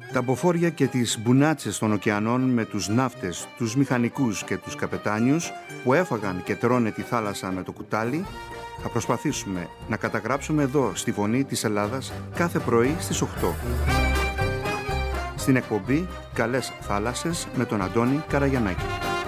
Τα μποφόρια και τις μπουνάτσες των ωκεανών με τους ναύτες, τους μηχανικούς και τους καπετάνιους που έφαγαν και τρώνε τη θάλασσα με το κουτάλι, θα προσπαθήσουμε να καταγράψουμε εδώ στη Φωνή της Ελλάδας κάθε πρωί στις 8. Στην εκπομπή «Καλές θάλασσες» με τον Αντώνη Καραγιαννάκη.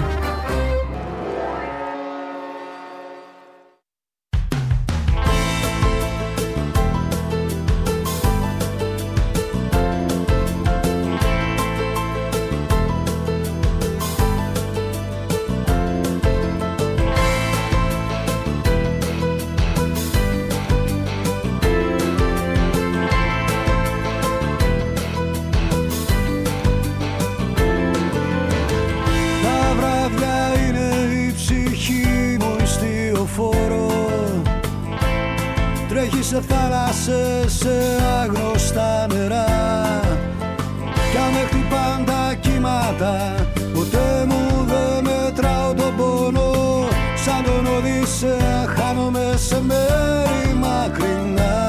Σε θάλασσες, σε άγνωστα νερά κι αν με χτυπάν τα κύματα, ποτέ μου δεν μετράω τον πόνο. Σαν τον Οδύσσεα χάνομαι σε μέρη μακρινά.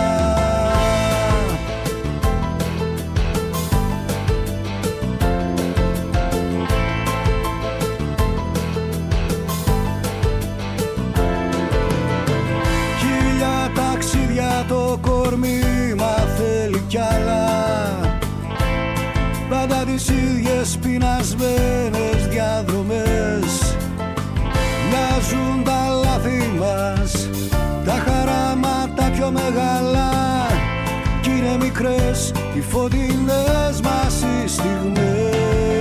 Το κορμί μα θέλει κι άλλα, πάντα τις ίδιες πεινασμένες διαδρομές. Μοιάζουν τα λάθη μας, τα χαράματα πιο μεγάλα κι είναι μικρές οι φωτεινές μας οι στιγμές.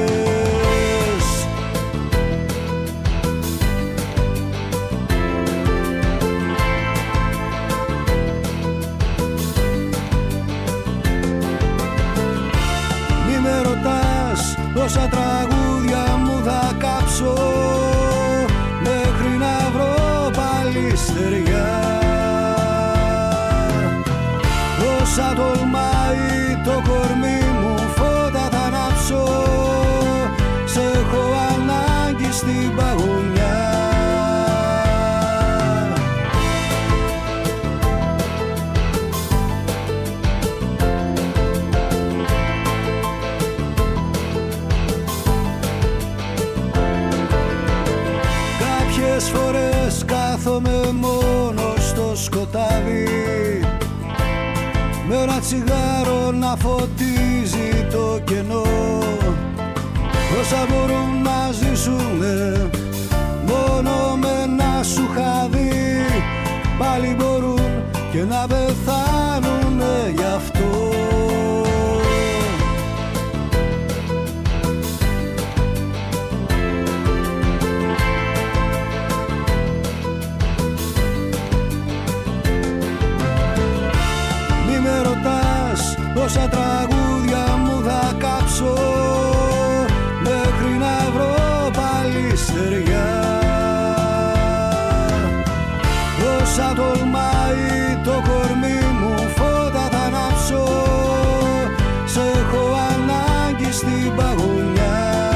Πόσα τραγούδια μου θα κάψω μέχρι να βρω πάλι στεριά. Όσα τολμάει το κορμί μου φώτα θα ανάψω, σε έχω ανάγκη στην παγωνιά. Κάποιες φορές κάθομαι μόνο στο σκοτάδι, με ένα τσιγάρο να φωτίζει το κενό. Όσα μπορούν να ζήσουνε μόνο με ένα σουχάδι, πάλι μπορούν και να πεθάνουνε γι' αυτό. Πόσα τραγούδια μου θα κάψω μέχρι να βρω πάλι στεριά. Όσα τολμάει το κορμί μου φώτα θα ανάψω, σε έχω ανάγκη στην παγωνιά.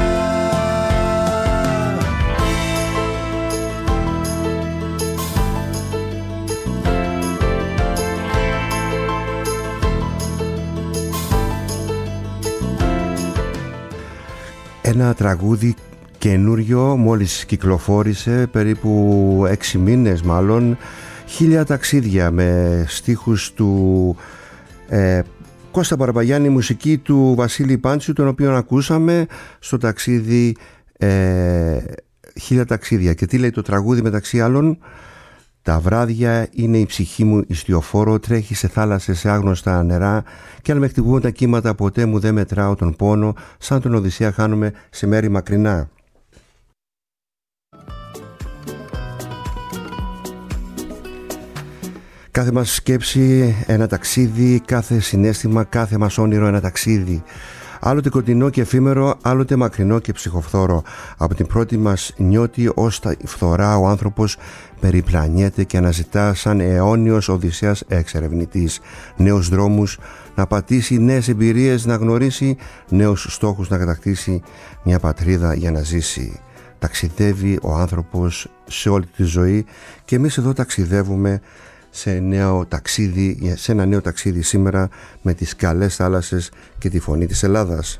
Ένα τραγούδι καινούριο, μόλις κυκλοφόρησε, περίπου 6 μήνες μάλλον, 1000 ταξίδια, με στίχους του Κώστα Μπαρμπαγιάννη, μουσική του Βασίλη Πάντσιου, τον οποίο ακούσαμε στο ταξίδι 1000 ταξίδια. Και τι λέει το τραγούδι μεταξύ άλλων? Τα βράδια είναι η ψυχή μου ιστιοφόρο, τρέχει σε θάλασσες, σε άγνωστα νερά και αν με χτυπούν τα κύματα ποτέ μου δεν μετράω τον πόνο, σαν τον Οδυσσέα χάνομαι σε μέρη μακρινά. Κάθε μας σκέψη ένα ταξίδι, κάθε συναίσθημα, κάθε μας όνειρο ένα ταξίδι. Άλλοτε κοντινό και εφήμερο, άλλοτε μακρινό και ψυχοφθόρο. Από την πρώτη μας νιώτη ως τα φθορά ο άνθρωπος περιπλανιέται και αναζητά σαν αιώνιος Οδυσσέας εξερευνητής νέους δρόμους να πατήσει, νέες εμπειρίες να γνωρίσει, νέους στόχους να κατακτήσει, μια πατρίδα για να ζήσει. Ταξιδεύει ο άνθρωπος σε όλη τη ζωή και εμείς εδώ ταξιδεύουμε σε ένα νέο ταξίδι σήμερα με τις καλές θάλασσες και τη φωνή της Ελλάδας.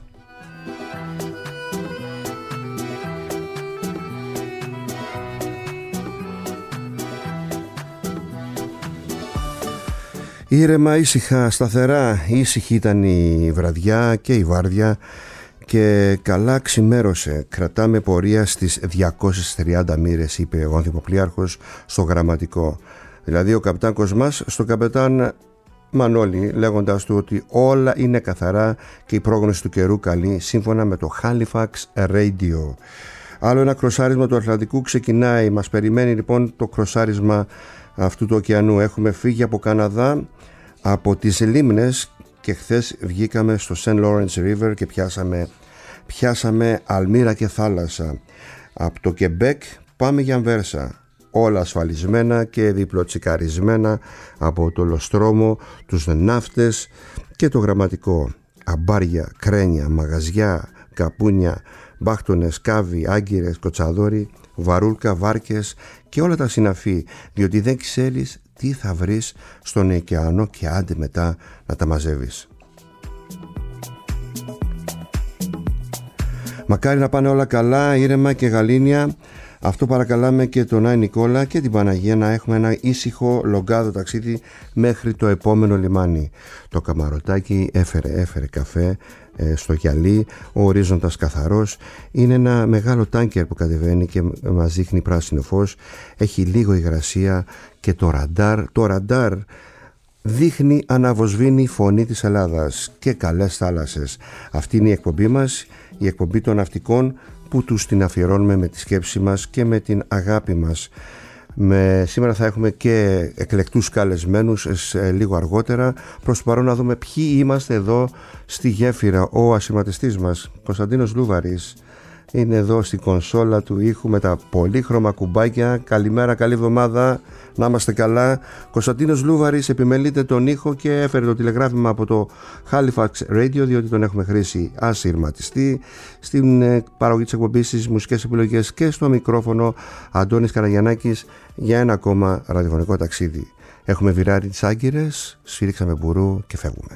Ήρεμα, ήσυχα, σταθερά, ήσυχη ήταν η βραδιά και η βάρδια και καλά ξημέρωσε. Κρατάμε πορεία στις 230 μοίρες, είπε ο Ανθυποπλίαρχος στο γραμματικό. Δηλαδή ο καπετάν Κοσμάς στον καπετάν Μανώλη, λέγοντας του ότι όλα είναι καθαρά και η πρόγνωση του καιρού καλή, σύμφωνα με το Halifax Radio. Άλλο ένα κροσάρισμα του Ατλαντικού ξεκινάει. Μας περιμένει λοιπόν το κροσάρισμα αυτού του ωκεανού. Έχουμε φύγει από Καναδά, από τις λίμνες, και χθες βγήκαμε στο St. Lawrence River και πιάσαμε αλμύρα και θάλασσα. Από το Κεμπέκ πάμε για Αμβέρσα, όλα ασφαλισμένα και διπλοτσικαρισμένα από το Λοστρόμο, τους ναύτες και το γραμματικό. Αμπάρια, κρένια, μαγαζιά, καπούνια, μπάχτονες, κάβοι, άγκυρες, κοτσαδόροι, βαρούλκα, βάρκες και όλα τα συναφή, διότι δεν ξέρεις τι θα βρεις στον ωκεανό και άντε μετά να τα μαζεύεις. Μακάρι να πάνε όλα καλά, ήρεμα και γαλήνια. Αυτό παρακαλάμε και τον Άι Νικόλα και την Παναγία, να έχουμε ένα ήσυχο λογκάδο ταξίδι μέχρι το επόμενο λιμάνι. Το καμαρωτάκι έφερε καφέ στο γυαλί, ο ορίζοντας καθαρός. Είναι ένα μεγάλο τάνκερ που κατεβαίνει και μας δείχνει πράσινο φως. Έχει λίγο υγρασία και το ραντάρ δείχνει, αναβοσβήνει φωνή της Ελλάδας και καλές θάλασσες. Αυτή είναι η εκπομπή μας, η εκπομπή των ναυτικών, που τους την αφιερώνουμε με τη σκέψη μας και με την αγάπη μας. Σήμερα θα έχουμε και εκλεκτούς καλεσμένους λίγο αργότερα. Προς το παρόν να δούμε ποιοι είμαστε εδώ στη γέφυρα. Ο ασηματιστής μας, Κωνσταντίνος Λούβαρης, είναι εδώ στη κονσόλα του ήχου με τα πολύχρωμα κουμπάκια. Καλημέρα, καλή εβδομάδα, να είμαστε καλά. Κωνσταντίνος Λούβαρης επιμελείται τον ήχο και έφερε το τηλεγράφημα από το Halifax Radio, διότι τον έχουμε χρήσει ασυρματιστή. Στην παραγωγή της εκπομπής, στις μουσικές επιλογές και στο μικρόφωνο Αντώνης Καραγιαννάκης για ένα ακόμα ραδιοφωνικό ταξίδι. Έχουμε βιράρει τις άγκυρες, σφύριξαμε μπουρού και φεύγουμε.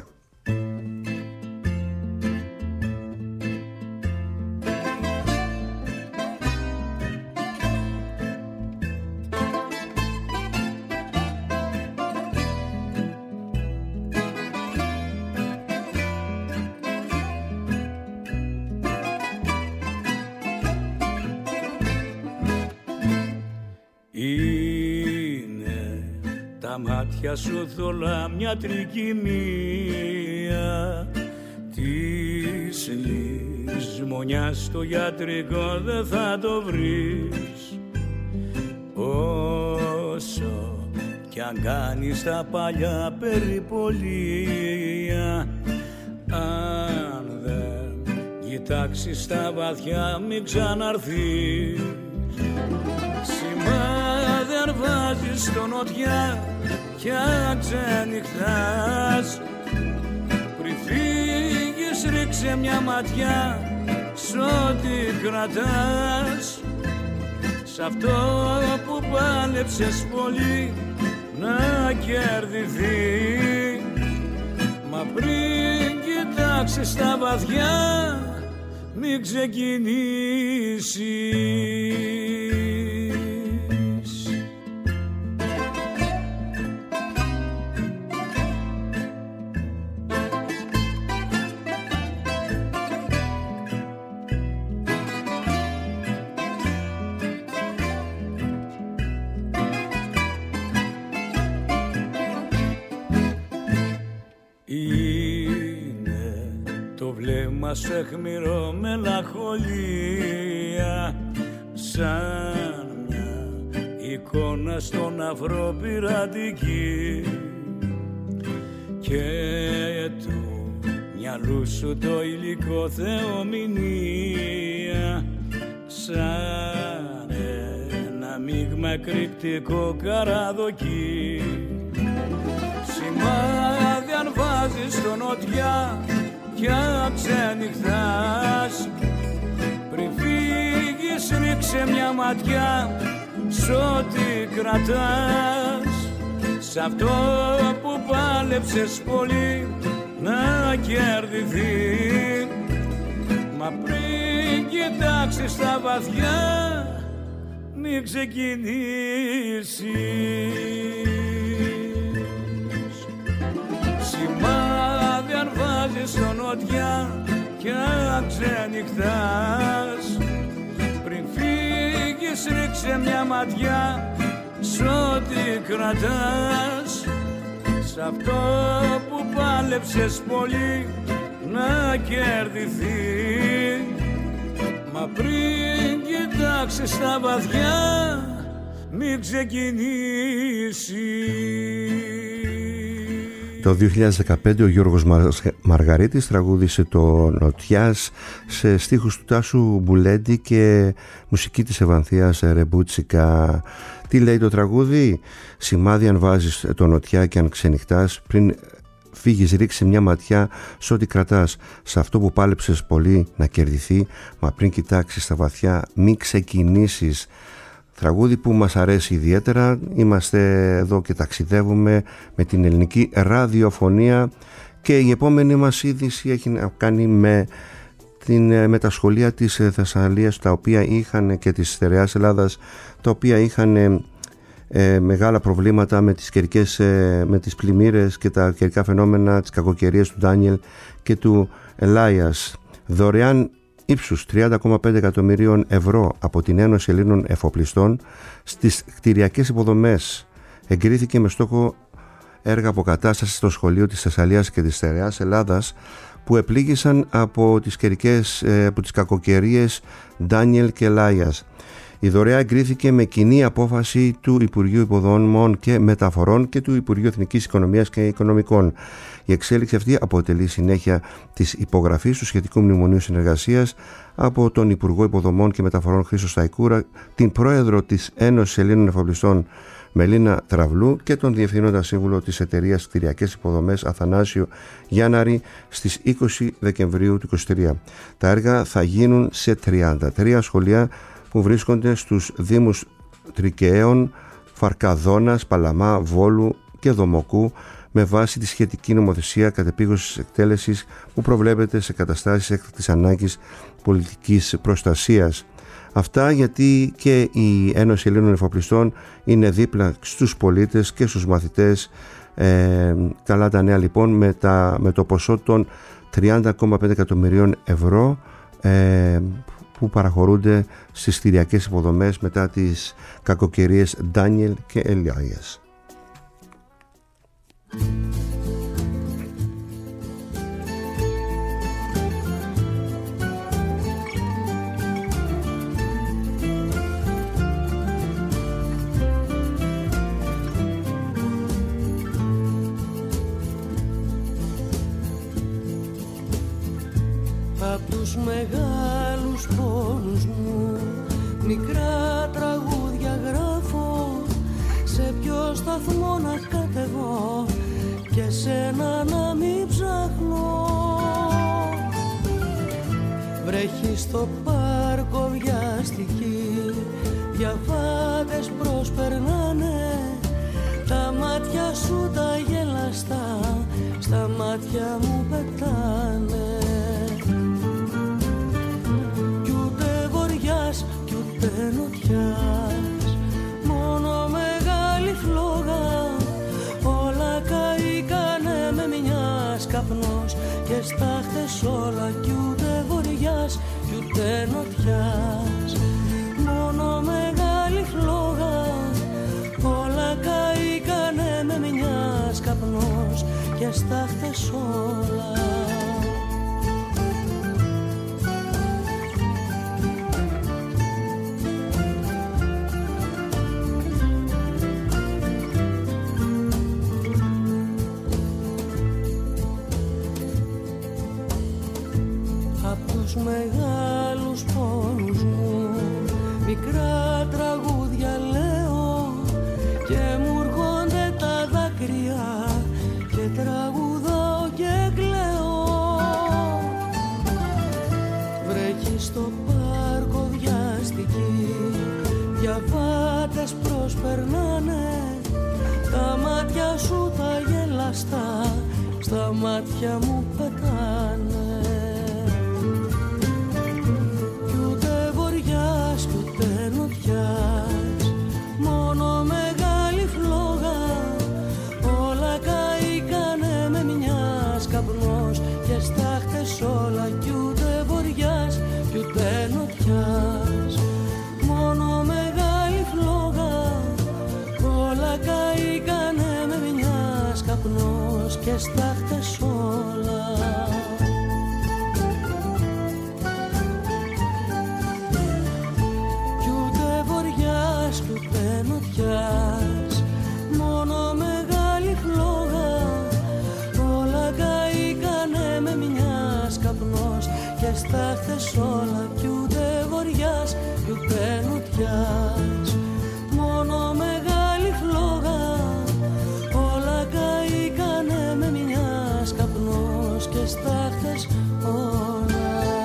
Σου θολά μια τρικυμία της λησμονιάς στο γιατρικό δεν θα το βρεις, όσο κι αν κάνεις τα παλιά περιπολία. Αν δεν κοιτάξεις τα βαθιά μην ξαναρθείς. Σημάδι αν βάζεις στο νοτιά κι αν ξενυχτάς, πριν φύγεις ρίξε μια ματιά σ' ό,τι κρατάς, σ' αυτό που πάλεψες πολύ να κερδιθεί. Μα πριν κοιτάξεις τα βαθιά μην ξεκινήσεις. Μας αιχμηρό μελαγχολία, σαν μια εικόνα στον αφρό πειρατική, και του μυαλού σου το υλικό θεομηνία, σαν ένα μείγμα εκρηκτικό καραδοκί. Σημάδι αν βάζεις στο νοτιά κι αν ξενυχτάς, πριν φύγεις ρίξε μια ματιά σ' ό,τι κρατάς, σ' σ' αυτό που πάλεψες πολύ να κερδιθεί. Μα πριν κοιτάξεις τα βαθιά μην ξεκινήσεις. Σημάδι αν βάζεις στο νότια κι αν ξενυχτάς, πριν φύγεις ρίξε μια ματιά σ' ό,τι κρατάς. Σ' αυτό που πάλεψες πολύ να κερδιθεί. Μα πριν κοιτάξεις τα βαθιά μην ξεκινήσεις. Το 2015 ο Γιώργος Μαργαρίτης τραγούδισε το Νοτιάς σε στίχους του Τάσου Μπουλέντη και μουσική της Ευανθίας Ρεμπούτσικα. Τι λέει το τραγούδι? Σημάδι αν βάζεις το νοτιά και αν ξενυχτάς, πριν φύγεις ρίξε μια ματιά σ' ό,τι κρατάς. Σ' αυτό που πάλεψες πολύ να κερδιθεί, μα πριν κοιτάξεις τα βαθιά μην ξεκινήσεις. Τραγούδι που μας αρέσει ιδιαίτερα. Είμαστε εδώ και ταξιδεύουμε με την ελληνική ραδιοφωνία και η επόμενη μας είδηση έχει να κάνει με τα σχολεία της Θεσσαλίας, τα οποία είχαν, και της Στερεάς Ελλάδας, τα οποία είχαν μεγάλα προβλήματα με τις πλημμύρες και τα καιρικά φαινόμενα, τις κακοκαιρίες του Ντάνιελ και του Ελάιας. Δωρεάν ύψους 30,5 εκατομμυρίων ευρώ από την Ένωση Ελλήνων Εφοπλιστών στις κτηριακές υποδομές εγκρίθηκε με στόχο έργα αποκατάστασης στο σχολείο της Θεσσαλίας και της Στερεάς Ελλάδας που επλήγησαν από τις κακοκαιρίες Ντάνιελ και Ελάιας. Η δωρεά εγκρίθηκε με κοινή απόφαση του Υπουργείου Υποδομών και Μεταφορών και του Υπουργείου Εθνικής Οικονομίας και Οικονομικών. Η εξέλιξη αυτή αποτελεί συνέχεια της υπογραφής του σχετικού μνημονίου συνεργασίας από τον Υπουργό Υποδομών και Μεταφορών Χρήστο Σταϊκούρα, την Πρόεδρο της Ένωσης Ελλήνων Εφοπλιστών Μελίνα Τραβλού και τον Διευθύνοντα Σύμβουλο της Εταιρείας Κτηριακές Υποδομές Αθανάσιο Γιάνναρη στις 20 Δεκεμβρίου του 2023. Τα έργα θα γίνουν σε 33 σχολεία που βρίσκονται στους Δήμους Τρικαίων, Φαρκαδόνας, Παλαμά, Βόλου και Δομοκού, με βάση τη σχετική νομοθεσία κατεπήγωσης εκτέλεσης που προβλέπεται σε καταστάσεις έκτακτης ανάγκης πολιτικής προστασίας. Αυτά γιατί και η Ένωση Ελλήνων Εφοπλιστών είναι δίπλα στους πολίτες και στους μαθητές. Καλά τα νέα λοιπόν με το ποσό των 30,5 εκατομμυρίων ευρώ που παραχωρούνται στις κτηριακές υποδομές μετά τις κακοκαιρίες Ντάνιελ και Ελάιας. Απ' τους μεγάλους πόνους μου μικρά τραγούδια γράφω, σε ποιο σταθμό να κατεβώ και σένα να μην ψάχνω. Βρέχει στο πάρκο βιαστική, διαβάτες προσπερνάνε, τα μάτια σου τα γελαστά στα μάτια μου πετάνε. Κι ούτε νοτιάς, μόνο μεγάλη φλόγα, όλα καήκανε με μιας καπνός και στάχτες όλα. Κι ούτε βοριάς, κι ούτε νοτιάς, μόνο μεγάλη φλόγα, όλα καήκανε με μιας καπνός και στάχτες όλα. Μεγάλους πόνους μου μικρά τραγούδια λέω και μου έρχονται τα δάκρυα και τραγουδάω και κλαίω. Βρέχει στο πάρκο βιαστική, διαβάτες προσπερνάνε, τα μάτια μάτια μου πετάνε. Κι ούτε βοριάς κι ούτε νοτιάς, μόνο μεγάλη φλόγα. Όλα καήκανε με μιας, καπνός και στάχτες όλα. Κι ούτε βοριάς κι ούτε νοτιάς, μόνο μεγάλη φλόγα. Όλα καήκανε με μιας, καπνός και στάχτες όλα. Κι ούτε βοριάς κι ούτε νοτιάς, μόνο μεγάλη φλόγα. Όλα καήκανε με μιας, καπνός και στάχτες όλα. Κι ούτε βοριάς κι ούτε νοτιάς, μόνο μεγάλη φλόγα. Όλα καήκανε με μιας, καπνός και στάχτες όλα.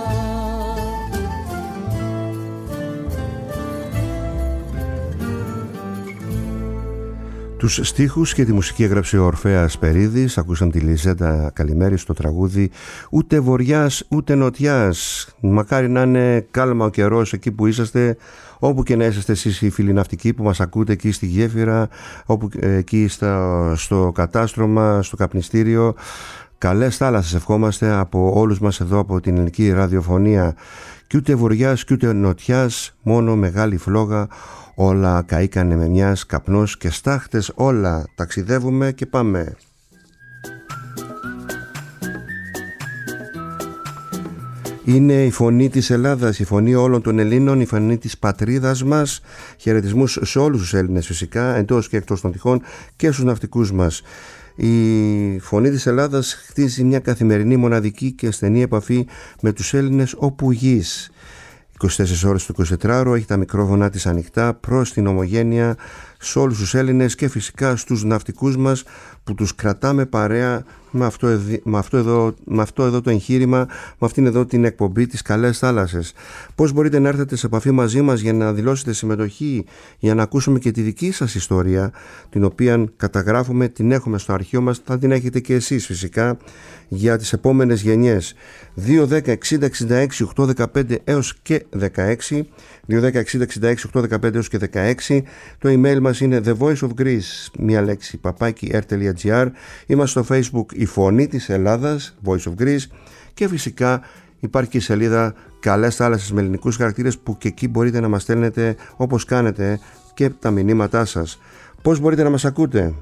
Τους στίχους και τη μουσική έγραψε ο Ορφέας Περίδης. Ακούσαμε τη Λιζέτα Καλημέρη στο τραγούδι «Ούτε βοριάς ούτε νοτιάς». Μακάρι να είναι κάλμα ο καιρός εκεί που είσαστε, όπου και να είσαστε εσείς οι φίλοι ναυτικοί που μας ακούτε εκεί στη γέφυρα, όπου, εκεί στο κατάστρωμα, στο καπνιστήριο. Καλές θάλασσες ευχόμαστε από όλους μας εδώ από την ελληνική ραδιοφωνία. Κι ούτε βοριάς κι ούτε νοτιάς, μόνο μεγάλη φλόγα. Όλα καήκανε με μιας, καπνός και στάχτες όλα. Ταξιδεύουμε και πάμε. Είναι η φωνή της Ελλάδας, η φωνή όλων των Ελλήνων, η φωνή της πατρίδας μας. Χαιρετισμούς σε όλους τους Έλληνες φυσικά, εντός και εκτός των τυχών, και στους ναυτικούς μας. Η φωνή της Ελλάδας χτίζει μια καθημερινή, μοναδική και στενή επαφή με τους Έλληνες όπου γης. 24 ώρες το 24ωρο έχει τα μικρόφωνα της ανοιχτά προς την ομογένεια, σε όλους τους Έλληνες και φυσικά στους ναυτικούς μας που τους κρατάμε παρέα με αυτό εδώ το εγχείρημα, με αυτήν εδώ την εκπομπή της Καλές Θάλασσες. Πώς μπορείτε να έρθετε σε επαφή μαζί μας για να δηλώσετε συμμετοχή, για να ακούσουμε και τη δική σας ιστορία, την οποία καταγράφουμε, την έχουμε στο αρχείο μας, θα την έχετε και εσείς φυσικά για τις επόμενες γενιές. 210 60 66 815 έως και 16, 210 60 66 815 έως και 16. Το email μας είναι The Voice of Greece, μία λέξη, @r.gr. Είμαστε στο Facebook η Φωνή της Ελλάδας, Voice of Greece, και φυσικά υπάρχει και η σελίδα Καλές Θάλασσες με ελληνικούς χαρακτήρες, που και εκεί μπορείτε να μας στέλνετε όπως κάνετε και τα μηνύματά σας. Πώς μπορείτε να μας ακούτε?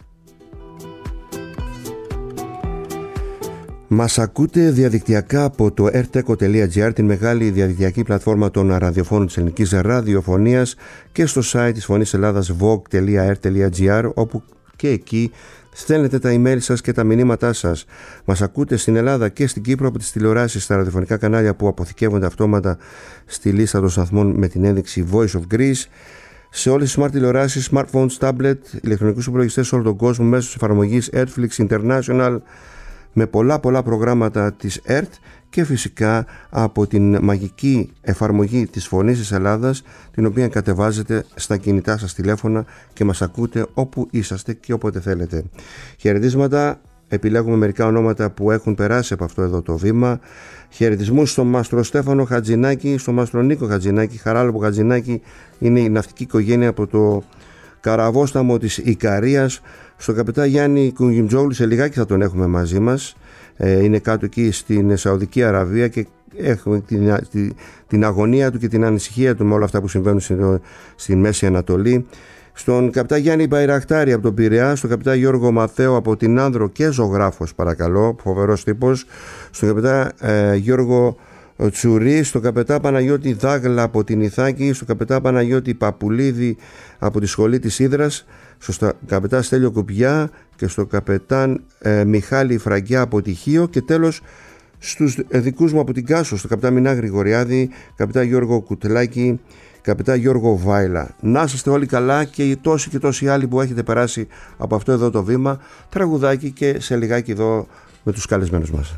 Μας ακούτε διαδικτυακά από το rteco.gr, την μεγάλη διαδικτυακή πλατφόρμα των ραδιοφώνων της ελληνικής ραδιοφωνίας, και στο site της Φωνής Ελλάδας vogue.r.gr, όπου και εκεί στέλνετε τα email σας και τα μηνύματά σας. Μας ακούτε στην Ελλάδα και στην Κύπρο από τις τηλεοράσεις, στα ραδιοφωνικά κανάλια που αποθηκεύονται αυτόματα στη λίστα των σταθμών με την ένδειξη Voice of Greece, σε όλες τις smart τηλεοράσεις, smartphones, tablet, ηλεκτρονικούς υπολογιστές σε όλο τον κόσμο, μέσω της εφαρμογής Netflix International, με πολλά προγράμματα της ΕΡΤ, και φυσικά από την μαγική εφαρμογή της Φωνής της Ελλάδας, την οποία κατεβάζετε στα κινητά σας τηλέφωνα και μας ακούτε όπου είσαστε και όποτε θέλετε. Χαιρετίσματα, επιλέγουμε μερικά ονόματα που έχουν περάσει από αυτό εδώ το βήμα. Χαιρετισμούς στον Μάστρο Στέφανο Χατζηνάκη, στον Μάστρο Νίκο Χατζηνάκη, Χαράλαμπο Χατζηνάκη, είναι η ναυτική οικογένεια από το καραβόσταμο της Ικαρίας. Στον καπετά Γιάννη Κουγιμτζόγλου, σε λιγάκι θα τον έχουμε μαζί μας, είναι κάτω εκεί στην Σαουδική Αραβία και έχουμε την αγωνία του και την ανησυχία του με όλα αυτά που συμβαίνουν στην Μέση Ανατολή. Στον καπετά Γιάννη Μπαϊρακτάρη από τον Πειραιά, στον καπετά Γιώργο Μαθαίο από την Άνδρο και ζωγράφος παρακαλώ, φοβερός τύπος, στον καπετά Γιώργο Τσουρί, στον καπετά Παναγιώτη Δάγλα από την Ιθάκη, στον καπετά Παναγιώτη Παπουλίδη από τη Σχολή της Ύδρας, στον καπετά Στέλιο Κουπιά και στον καπετάν Μιχάλη Φραγκιά από τη Χίο, και τέλος στους δικούς μου από την Κάσο, στον καπετά Μινά Γρηγοριάδη, καπετά Γιώργο Κουτλάκη, καπετά Γιώργο Βάιλα. Να είστε όλοι καλά, και τόσοι και τόσοι άλλοι που έχετε περάσει από αυτό εδώ το βήμα. Τραγουδάκι και σε λιγάκι εδώ με τους καλεσμένους μας.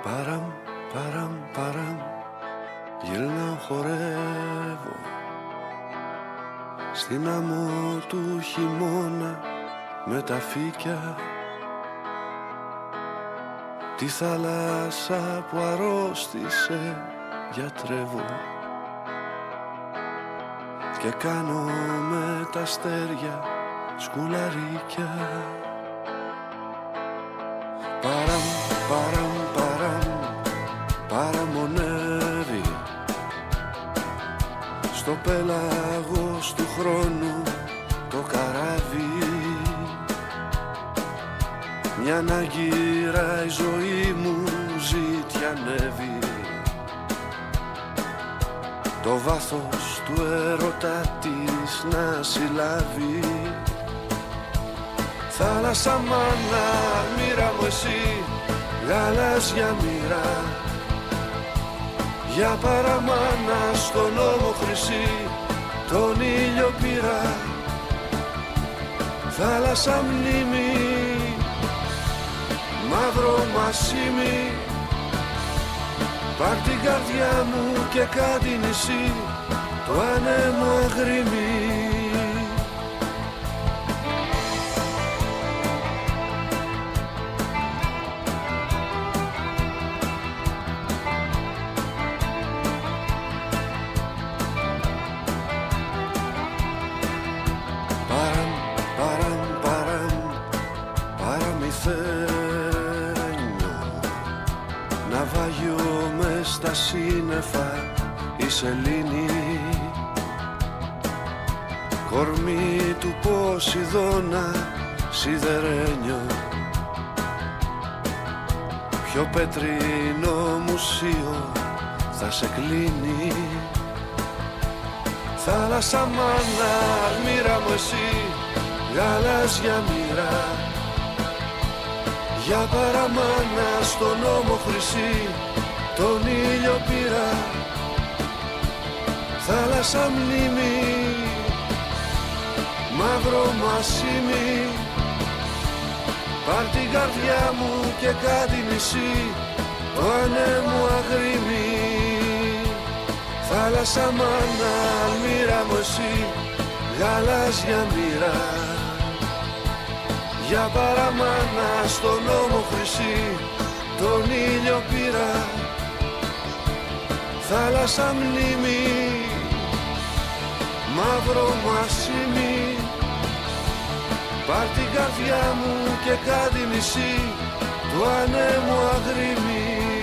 Παραμ, γυρνάω, χορεύω στην άμμο του χειμώνα με τα φύκια, τη θάλασσα που αρρώστησε γιατρεύω και κάνω με τα αστέρια σκουλαρίκια. Παραμονεύει στο πέλαγος του χρόνου το καράβι, μια ανάγκυρα η ζωή μου ζητιανεύει, το βάθος του έρωτα της να συλλάβει. Θάλασσα μάνα, μοίρα μου εσύ, γαλάζια μοίρα, για παραμάνα στον ώμο χρυσή, τον ήλιο πήρα. Θάλασσα μνήμη, μαύρο μασίμι, πάρ' την καρδιά μου και κάτι νησί, το άνεμο αγρίμι. Σύννεφα η σελήνη, κορμί του Ποσειδώνα σιδερένιο, πιο πετρινό μουσείο θα σε κλείνει. Θάλασσα μάνα, μοίρα μου εσύ, γαλάζια μοίρα, για παραμάνα στον ώμο χρυσή, τον ήλιο πήρα. Θάλασσα μνήμη, μαύρο μασίμι, πάρ' την καρδιά μου και κάτι νησί, το ανέμου αγρίμι. Θάλασσα μάνα, μοίρα μου εσύ, γαλάζια μοίρα, για παραμάνα στον ώμο χρυσή, τον ήλιο πήρα. Θάλασσα μνήμη, μαύρο μασίμι, πάρ' την καρδιά μου και κάτι νησί, του ανέμου αγρίμι.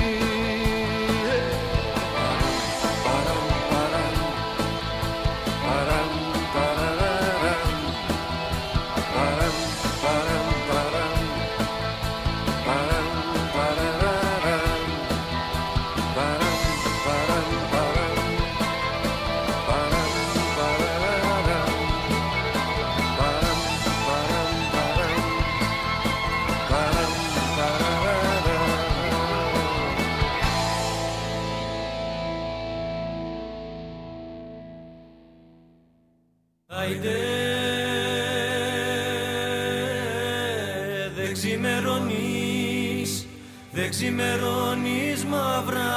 Δεν ξημερώνεις μαύρα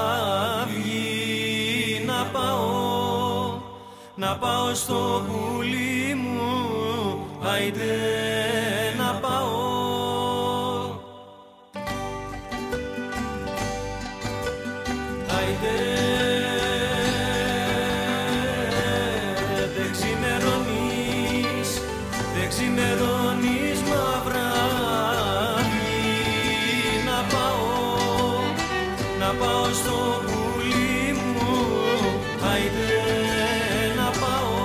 αυγή, να πάω στο πουλί μου, άιντε να πάω. Άιντε, δεν ξημερώνεις μαύρα αυγή, να πάω στο πουλί μου, άιντε να πάω.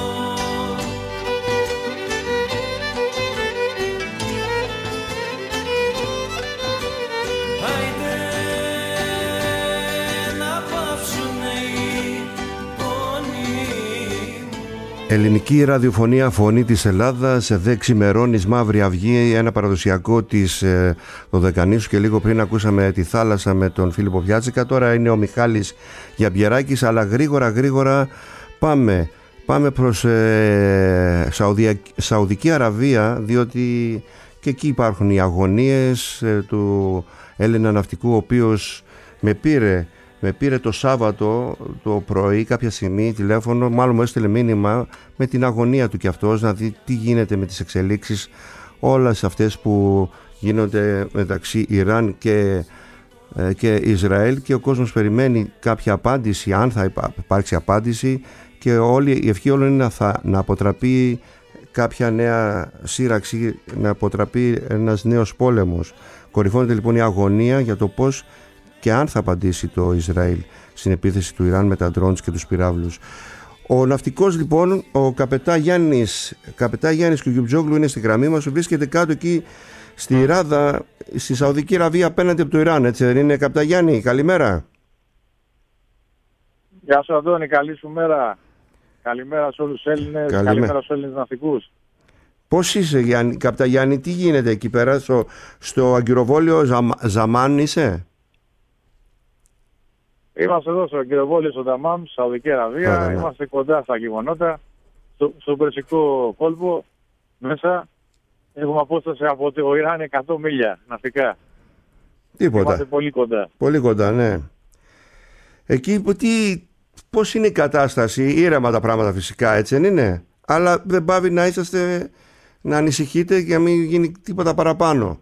Άιντε να πάψουνε οι πόνοι μου. Ελληνική ραδιοφωνία, φωνή της Ελλάδας, «Δε ξημερώνεις μαύρη αυγή», ένα παραδοσιακό της Δωδεκανήσου, και λίγο πριν ακούσαμε τη θάλασσα με τον Φίλιππο Πιάτσικα. Τώρα είναι ο Μιχάλης Γιαμπιεράκης, αλλά γρήγορα πάμε προς Σαουδική Αραβία, διότι και εκεί υπάρχουν οι αγωνίες του Έλληνα ναυτικού, ο οποίος με πήρε το Σάββατο το πρωί κάποια στιγμή τηλέφωνο, μάλλον μου έστειλε μήνυμα με την αγωνία του κι αυτός, να δει τι γίνεται με τις εξελίξεις όλες αυτές που γίνονται μεταξύ Ιράν και Ισραήλ, και ο κόσμος περιμένει κάποια απάντηση, αν θα υπάρξει απάντηση, και η ευχή όλων είναι να αποτραπεί κάποια νέα σύραξη, να αποτραπεί ένας νέος πόλεμος. Κορυφώνεται λοιπόν η αγωνία για το πώς και αν θα απαντήσει το Ισραήλ στην επίθεση του Ιράν με τα ντρόντς και τους πυράβλους. Ο ναυτικός λοιπόν, ο καπετά Γιάννης Κουγιουτζόγλου είναι στη γραμμή μας, βρίσκεται κάτω εκεί στη Ράδα, στη Σαουδική Αραβία, απέναντι από το Ιράν, έτσι δεν είναι, καπετά Γιάννη? Καλημέρα. Γεια σου Αντώνη, καλή σου μέρα. Καλημέρα σε όλους τους Έλληνες, καλημέρα στους Έλληνες ναυτικούς. Πώς είσαι καπετά Γιάννη, τι γίνεται εκεί πέρα στο αγκυροβόλιο Ζαμάν είσαι? Είμαστε εδώ στο αγκυροβόλιο στο Νταμάμ, Σαουδική Αραβία. Είμαστε κοντά στα γεγονότα, στον Περσικό κόλπο μέσα. Έχουμε απόσταση από το Ιράν 100 μίλια ναυτικά. Τίποτα. Είμαστε πολύ κοντά. Πολύ κοντά, ναι. Εκεί πώς είναι η κατάσταση? Ήρεμα τα πράγματα φυσικά, έτσι δεν είναι? Αλλά δεν πάβει να ανησυχείτε για να μην γίνει τίποτα παραπάνω.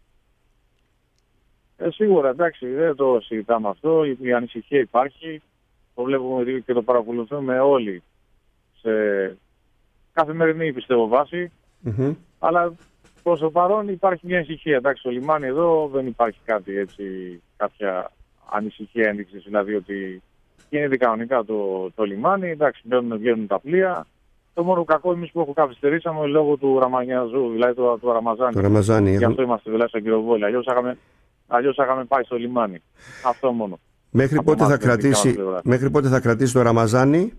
Σίγουρα, εντάξει, δεν το συζητάμε αυτό. Η ανησυχία υπάρχει. Το βλέπουμε και το παρακολουθούμε όλοι σε καθημερινή, πιστεύω, βάση. Mm-hmm. Αλλά προς το παρόν υπάρχει μια ανησυχία. Εντάξει, στο λιμάνι εδώ δεν υπάρχει κάτι έτσι, κάποια ανησυχία ένδειξη, δηλαδή ότι γίνεται κανονικά το λιμάνι. Εντάξει, βγαίνουν τα πλοία. Το μόνο κακό εμείς που καθυστερήσαμε λόγω του Ραμανιαζού, δηλαδή του Ραμαζάνι. Το Ραμαζάνι. Γι' αυτό είμαστε δηλαδή στο Κυροβόλιο. Αλλιώς είχαμε πάει στο λιμάνι. Αυτό μόνο. Μέχρι πότε θα κρατήσει το Ραμαζάνι?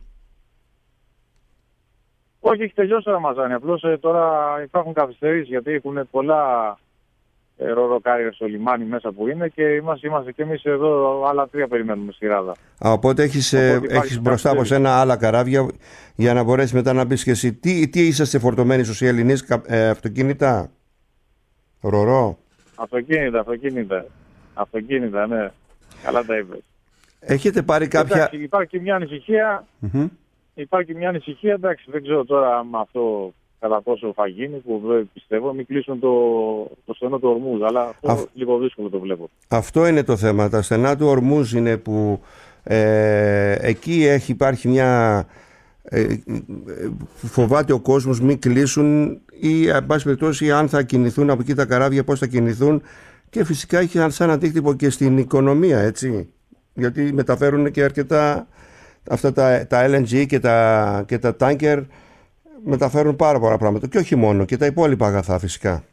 Όχι, έχει τελειώσει το Ραμαζάνι. Απλώς τώρα υπάρχουν καθυστερήσεις, γιατί έχουν πολλά ροροκάρια στο λιμάνι μέσα που είναι, και είμαστε και εμείς εδώ, άλλα 3 περιμένουμε στη Ράδα. Οπότε έχεις μπροστά από σένα άλλα καράβια για να μπορέσει μετά να μπεις και εσύ. Τι είσαστε φορτωμένοι στους Ελληνείς, αυτοκίνητα, ρορό? Αυτοκίνητα, ναι. Καλά τα είπες. Έχετε πάρει κάποια... Εντάξει, υπάρχει μια ανησυχία. Mm-hmm. Υπάρχει μια ανησυχία, εντάξει, δεν ξέρω τώρα με αυτό κατά πόσο θα γίνει, που πιστεύω μην κλείσουν το στενό του Ορμούζ, αλλά αυτό λίγο δύσκολο το βλέπω. Αυτό είναι το θέμα. Τα στενά του Ορμούζ είναι που εκεί υπάρχει μια... φοβάται ο κόσμος μην κλείσουν, ή εν πάση περιπτώσει αν θα κινηθούν από εκεί τα καράβια, πώς θα κινηθούν, και φυσικά έχει σαν αντίκτυπο και στην οικονομία, έτσι, γιατί μεταφέρουν και αρκετά αυτά τα LNG και τα tanker, μεταφέρουν πάρα πολλά πράγματα, και όχι μόνο, και τα υπόλοιπα αγαθά φυσικά.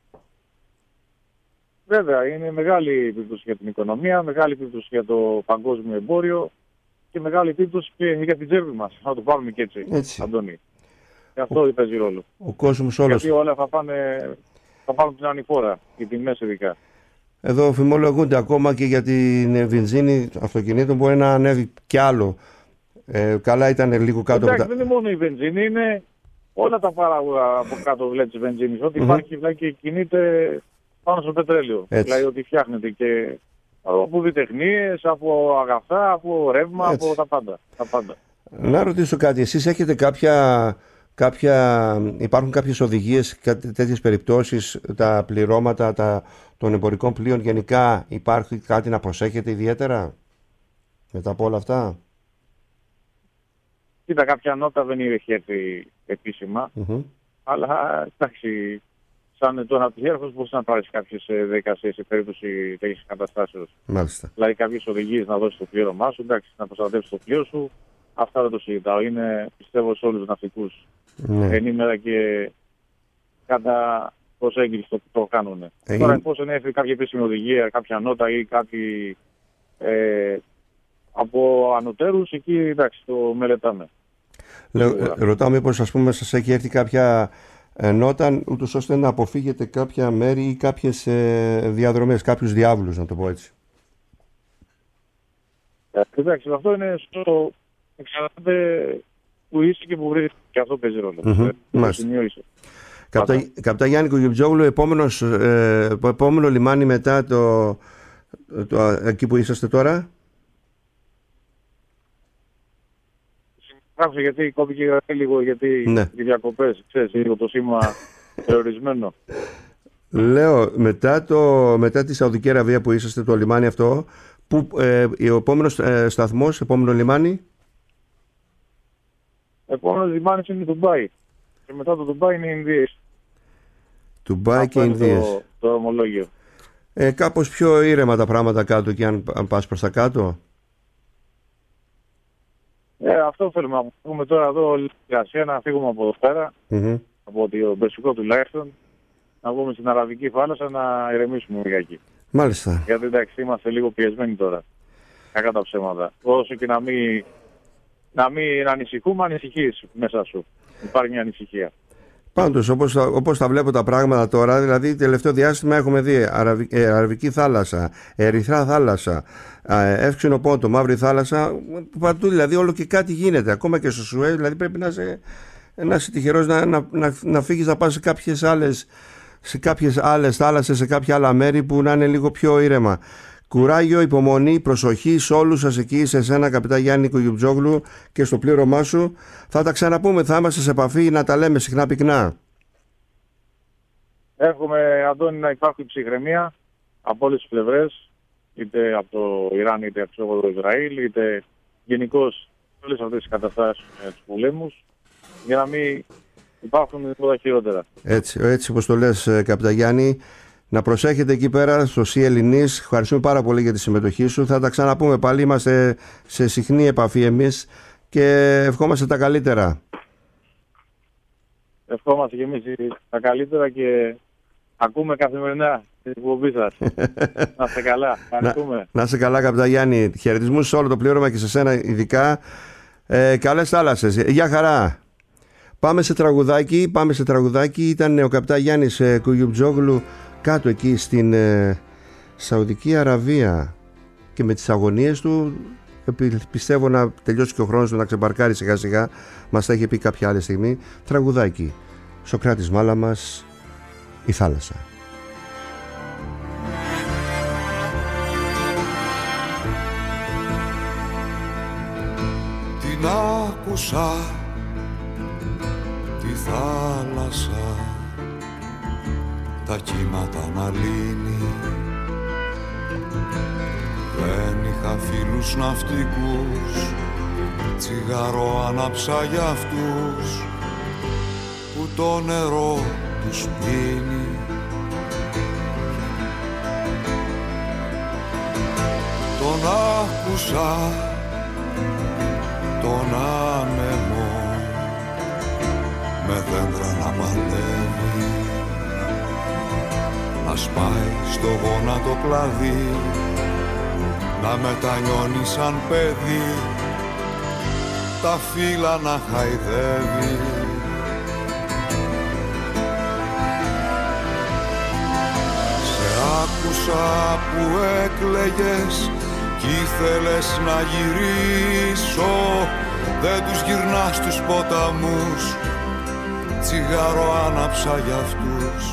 Βέβαια, είναι μεγάλη επίπτωση για την οικονομία, μεγάλη επίπτωση για το παγκόσμιο εμπόριο και μεγάλη επίπτωση και για την τσέπη μας. Να το πάρουμε και έτσι. Αντώνη. Και αυτό παίζει ρόλο. Ο κόσμος όλος. Γιατί όλα θα πάρουν την ανηφόρα, οι τιμές ειδικά. Εδώ φημολογούνται ακόμα και για την βενζίνη αυτοκινήτων, μπορεί να ανέβει κι άλλο. Καλά ήταν λίγο κάτω. Εντάξει, δεν είναι μόνο η βενζίνη, είναι όλα τα παράγωγα από κάτω της βενζίνης. Ό,τι υπάρχει δηλαδή, και κινείται πάνω στο πετρέλαιο. Δηλαδή ότι φτιάχνεται και από βιτεχνίες, από αγαθά, από ρεύμα, από τα πάντα. Να ρωτήσω κάτι, εσείς έχετε υπάρχουν κάποιες οδηγίες, τέτοιες περιπτώσεις, τα πληρώματα των εμπορικών πλοίων γενικά, υπάρχει κάτι να προσέχετε ιδιαίτερα μετά από όλα αυτά? Κοίτα, κάποια νότα δεν έχει έρθει επίσημα, αλλά εντάξει, σαν το αναπτυχέρχος μπορείς να πάρεις κάποιες διαδικασίες σε περίπτωση τέτοιες καταστάσεως. Μάλιστα. Δηλαδή κάποιες οδηγίες να δώσεις το πλήρωμά σου, εντάξει, να προστατεύσεις το πλοίο σου. Αυτά δεν το συζητάω. Είναι, πιστεύω, σε όλους τους ναυτικούς ενήμερα και κατά προσέγγιση το κάνουν. Τώρα, εφόσον έρθει κάποια επίσημη οδηγία, κάποια νότα ή κάτι από ανωτέρους, εκεί εντάξει, το μελετάμε. Ρωτάω μήπως, ας πούμε, σας έχει έρθει κάποια νότα, ούτως ώστε να αποφύγετε κάποια μέρη ή κάποιες διαδρομές, κάποιους διάβλους, να το πω έτσι. Εντάξει, αυτό είναι στο... Εξαρτάται που είσαι και που βρίσκεσαι, και αυτό παίζει ρόλο. Μάλιστα. Καπετάν Γιάννη Κουγιουτζόγλου, επόμενο λιμάνι μετά εκεί που είσαστε τώρα. Γράψε γιατί κόπηκε λίγο, γιατί Ναι. οι διακοπές, ξέρεις, λίγο το σήμα περιορισμένο. Λέω, μετά τη Σαουδική Αραβία που είσαστε, το λιμάνι αυτό, ο επόμενος σταθμός, επόμενο λιμάνι. Επόμενος λιμάνις είναι το Ντουμπάι. Και μετά το Ντουμπάι είναι οι Ινδίες. Ντουμπάι και Αυτό είναι Ινδίες. το ομολόγιο. Κάπως πιο ήρεμα τα πράγματα κάτω και αν πας προς τα κάτω. Αυτό θέλουμε να πούμε τώρα εδώ, η Ασία, να φύγουμε από εδώ πέρα, από το Περσικό τουλάχιστον, να βγούμε στην Αραβική θάλασσα να ηρεμήσουμε λιγάκι. Μάλιστα. Γιατί εντάξει, είμαστε λίγο πιεσμένοι τώρα. Κακά τα ψέματα. Όσο και να μην ανησυχούμε, ανησυχείς μέσα σου. Υπάρχει μια ανησυχία. Πάντως, όπως τα βλέπω τα πράγματα τώρα, δηλαδή τελευταίο διάστημα έχουμε δει Αραβική θάλασσα, Ερυθρά θάλασσα, Εύξηνο Πόντο, Μαύρη θάλασσα, παντού δηλαδή όλο και κάτι γίνεται. Ακόμα και στο Σουέζ, δηλαδή πρέπει να είσαι τυχερός να φύγεις, να πας σε κάποιες άλλες θάλασσες, σε κάποια άλλα μέρη που να είναι λίγο πιο ήρεμα. Κουράγιο, υπομονή, προσοχή σε όλους σας εκεί, σε εσένα καπετάν Γιάννη Κουγιουτζόγλου και στο πλήρωμά σου. Θα τα ξαναπούμε, θα είμαστε σε επαφή να τα λέμε συχνά πυκνά. Εύχομαι, Αντώνη, να υπάρχει ψυχραιμία από όλες τις πλευρές, είτε από το Ιράν, είτε από το Ισραήλ, είτε γενικώς όλες αυτές τις καταστάσεις με τους πολέμους, για να μην υπάρχουν τίποτα χειρότερα. Έτσι όπως το λες, καπετάν Γιάννη. Να προσέχετε εκεί πέρα στο Sea Ελληνής. Ευχαριστούμε πάρα πολύ για τη συμμετοχή σου. Θα τα ξαναπούμε πάλι. Είμαστε σε συχνή επαφή εμείς και ευχόμαστε τα καλύτερα. Ευχόμαστε και εμείς τα καλύτερα και ακούμε καθημερινά την εκπομπή σας. Να είστε καλά. Ευχαριστούμε. Να είστε καλά, καπετάν Γιάννη. Χαιρετισμούς σε όλο το πλήρωμα και σε σένα ειδικά. Καλές θάλασσες. Γεια χαρά. Πάμε σε τραγουδάκι. Ήταν ο καπετάν Γιάννης Κουγιουτζόγλου κάτω εκεί στην Σαουδική Αραβία και με τις αγωνίες του πιστεύω να τελειώσει και ο χρόνος του να ξεμπαρκάρει σιγά σιγά, μας τα είχε πει κάποια άλλη στιγμή. Τραγουδάκι, Σωκράτης Μάλαμας, η θάλασσα. Την άκουσα τη θάλασσα, τα κύματα να λύνει. Δεν είχα φίλους ναυτικούς, τσιγάρο άναψα για αυτούς που το νερό τους πίνει. Τον άκουσα τον άνεμο με δέντρα να παλεύει, να σπάει στο γόνατο κλαδί, να μετανιώνει σαν παιδί, τα φύλλα να χαϊδεύει. Σε άκουσα που έκλαιγες κι ήθελες να γυρίσω, δεν τους γυρνάς τους ποταμούς, τσιγάρο άναψα για αυτούς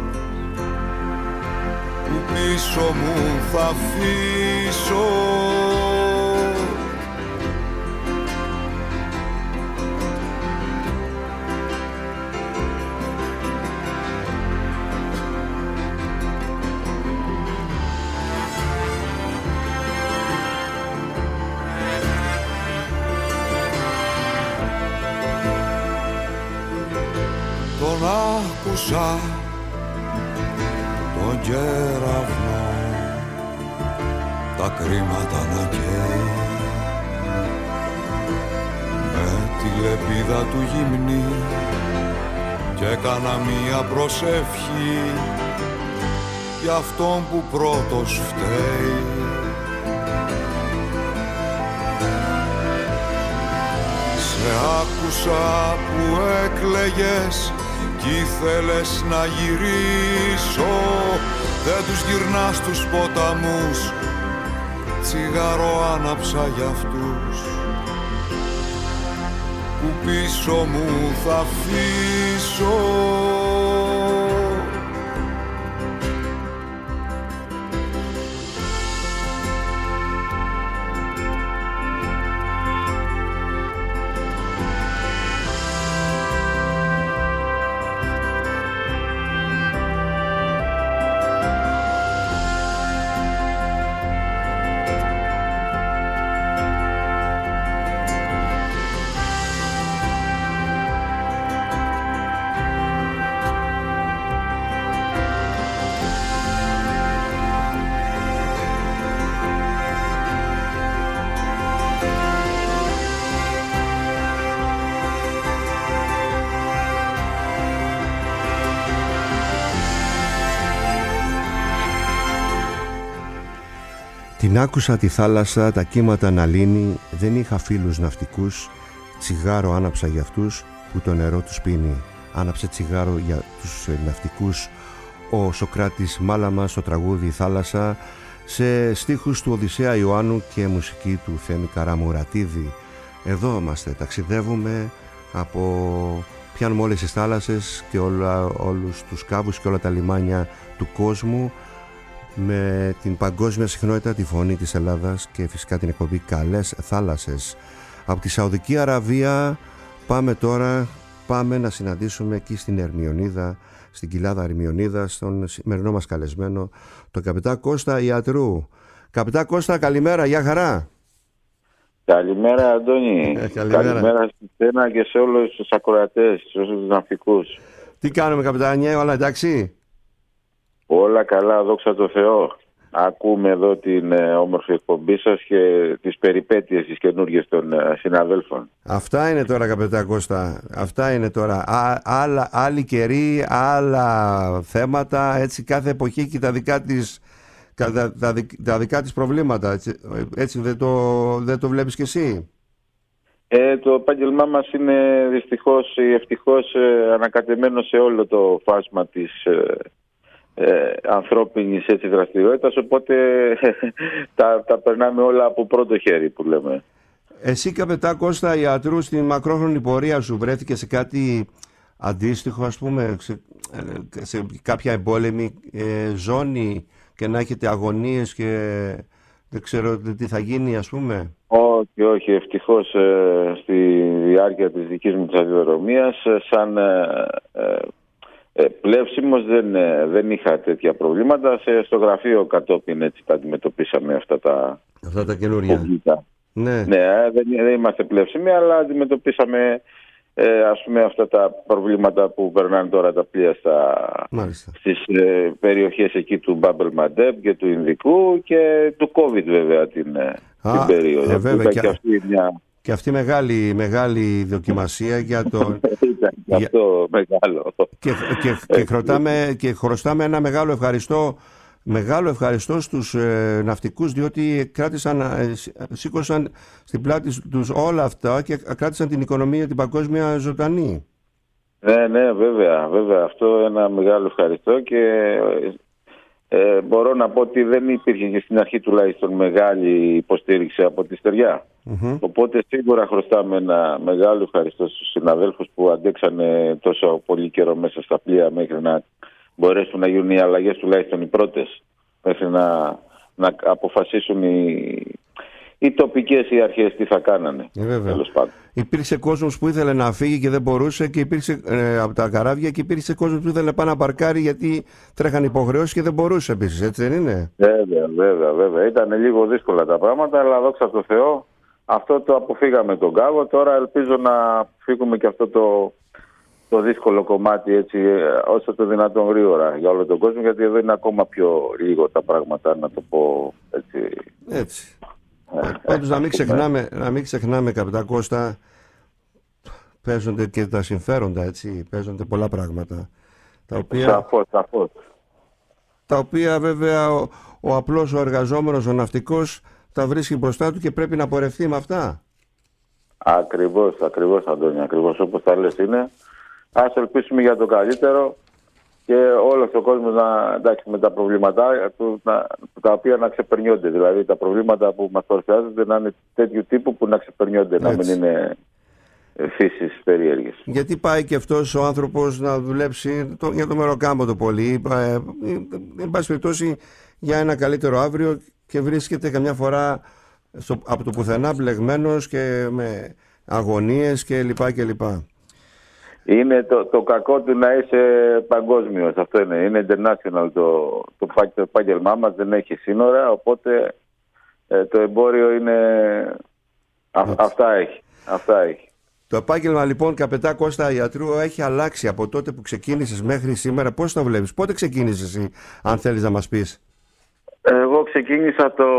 που πίσω μου θα αφήσω. Τον άκουσα τον κεραυνό, τα κρίματα να καίει, με τη λεπίδα του γυμνή και έκανα μία προσευχή για αυτόν που πρώτος φταίει. Σε άκουσα που έκλαιγες κι ήθελες να γυρίσω, δεν τους γυρνάς τους ποταμούς, τσιγάρο άναψα για αυτούς που πίσω μου θα αφήσω. Την άκουσα τη θάλασσα, τα κύματα να λύνει, δεν είχα φίλους ναυτικούς, τσιγάρο άναψα για αυτούς που το νερό τους πίνει. Άναψε τσιγάρο για τους ναυτικούς ο Σοκράτης Μάλαμα στο τραγούδι «Θάλασσα», σε στίχους του Οδυσσέα Ιωάννου και μουσική του Θέμη Καραμουρατίδη. Εδώ είμαστε, ταξιδεύουμε πιάνουμε όλες τις θάλασσες και όλους τους κάβους και όλα τα λιμάνια του κόσμου, με την παγκόσμια συχνότητα, τη φωνή της Ελλάδας και φυσικά την εκπομπή Καλές Θάλασσες. Από τη Σαουδική Αραβία πάμε να συναντήσουμε εκεί στην Ερμιονίδα, στην κοιλάδα Ερμιονίδα, στον σημερινό μας καλεσμένο, τον καπετάν Κώστα Ιατρού. Καπετάν Κώστα, καλημέρα, γεια χαρά. Καλημέρα, Αντώνη. Καλημέρα σε σένα και σε όλους τους ακροατές, σε όλους τους ναυτικούς. Τι κάνουμε, καπετάνιε, όλα εντάξει? Όλα καλά, δόξα τω Θεώ. Ακούμε εδώ την όμορφη εκπομπή σας και τις περιπέτειες τις καινούργιες των συναδέλφων. Αυτά είναι τώρα, καπετάν Κώστα. Αυτά είναι τώρα. Άλλοι καιροί, άλλα θέματα. Έτσι κάθε εποχή έχει τα δικά της προβλήματα. Έτσι δεν το βλέπεις κι εσύ? Το επάγγελμά μας είναι δυστυχώς ή ευτυχώς ανακατεμένο σε όλο το φάσμα της ανθρώπινης δραστηριότητας, οπότε τα περνάμε όλα από πρώτο χέρι που λέμε. Εσύ, καπετάν Κώστα Ιατρού, στην μακρόχρονη πορεία σου βρέθηκε σε κάτι αντίστοιχο, ας πούμε, σε κάποια εμπόλεμη ζώνη και να έχετε αγωνίες και δεν ξέρω τι θα γίνει, ας πούμε? Όχι, ευτυχώς στη διάρκεια της δικής μου σταδιοδρομίας σαν πλεύσιμος δεν είχα τέτοια προβλήματα. Στο γραφείο κατόπιν έτσι τα αντιμετωπίσαμε αυτά τα καινούρια. Ναι, δεν είμαστε πλεύσιμοι, αλλά αντιμετωπίσαμε ας πούμε αυτά τα προβλήματα που περνάνε τώρα τα πλοία στις περιοχές εκεί του Μπάμπελ Μαντέμ και του Ινδικού και του COVID βέβαια την περίοδο. Βέβαια, και αυτή μεγάλη δοκιμασία για το... Αυτό μεγάλο. Και χρωστάμε ένα μεγάλο ευχαριστώ στους ναυτικούς, διότι σήκωσαν στην πλάτη τους όλα αυτά και κράτησαν την οικονομία την παγκόσμια ζωντανή. Ναι, βέβαια, αυτό ένα μεγάλο ευχαριστώ και μπορώ να πω ότι δεν υπήρχε και στην αρχή τουλάχιστον μεγάλη υποστήριξη από τη στεριά. Οπότε σίγουρα χρωστάμε ένα μεγάλο ευχαριστώ στους συναδέλφους που αντέξανε τόσο πολύ καιρό μέσα στα πλοία μέχρι να μπορέσουν να γίνουν οι αλλαγές, τουλάχιστον οι πρώτες, μέχρι να αποφασίσουν οι τοπικές οι αρχές τι θα κάνανε. Τέλος πάντων. Υπήρξε κόσμος που ήθελε να φύγει και δεν μπορούσε και υπήρξε από τα καράβια, και υπήρξε κόσμος που ήθελε να πάει να παρκάρει γιατί τρέχαν υποχρεώσεις και δεν μπορούσε επίσης, έτσι δεν είναι? Βέβαια. Ήταν λίγο δύσκολα τα πράγματα, αλλά δόξα τω Θεώ αυτό το αποφύγαμε τον κάβο. Τώρα ελπίζω να φύγουμε και αυτό το δύσκολο κομμάτι έτσι, όσο το δυνατόν γρήγορα για όλο τον κόσμο, γιατί εδώ είναι ακόμα πιο λίγο τα πράγματα, να το πω έτσι. Πάντως να μην ξεχνάμε, καπετάν Κώστα, παίζονται και τα συμφέροντα, έτσι, παίζονται πολλά πράγματα σαφώς. Τα οποία βέβαια ο απλός ο εργαζόμενος, ο ναυτικός τα βρίσκει μπροστά του και πρέπει να πορευτεί με αυτά. Ακριβώς Αντώνη, ακριβώς όπως τα λες είναι. Ας ελπίσουμε για το καλύτερο και όλος ο κόσμος με τα προβλήματα τα οποία να ξεπερνιόνται. Δηλαδή τα προβλήματα που μας παρουσιάζονται να είναι τέτοιου τύπου που να ξεπερνιόνται, να μην είναι φύσης περίεργες. Γιατί πάει και αυτός ο άνθρωπος να δουλέψει για το μεροκάμπο το πολύ, εν πάση περιπτώσει για ένα καλύτερο αύριο, και βρίσκεται καμιά φορά από το πουθενά μπλεγμένος και με αγωνίες και λοιπά και λοιπά. Είναι το κακό του να είσαι παγκόσμιος. Αυτό είναι international. Το επάγγελμά μας δεν έχει σύνορα, οπότε το εμπόριο είναι αυτά έχει. Το επάγγελμα λοιπόν, καπετά Κώστα Ιατρού, έχει αλλάξει από τότε που ξεκίνησες μέχρι σήμερα. Πώς το βλέπεις, πότε ξεκίνησες εσύ, αν θέλεις να μας πεις? Εγώ ξεκίνησα το